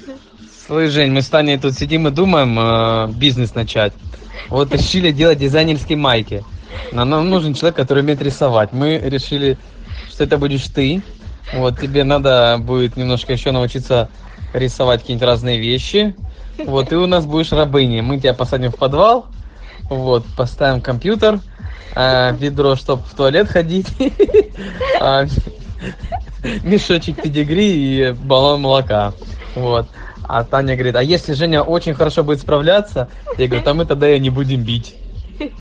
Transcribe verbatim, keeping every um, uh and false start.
Слышь, Жень, мы с Таней тут сидим и думаем э, бизнес начать. Вот решили делать дизайнерские майки. Но нам нужен человек, который умеет рисовать. Мы решили, что это будешь ты. Вот, тебе надо будет немножко еще научиться рисовать какие-нибудь разные вещи. Вот, ты у нас будешь рабыней. Мы тебя посадим в подвал. Вот, поставим компьютер, э, ведро, чтобы в туалет ходить, а, мешочек педигри и баллон молока. Вот. А Таня говорит, а если Женя очень хорошо будет справляться, я говорю, там мы тогда ее не будем бить.